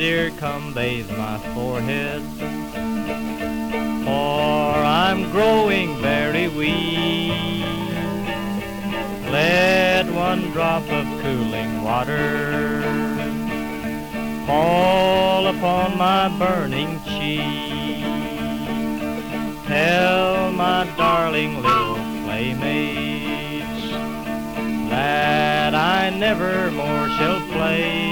tear come bathe my forehead, for I'm growing very weak. Let one drop of cooling water fall upon my burning cheek. Tell my darling little playmates that I never more shall play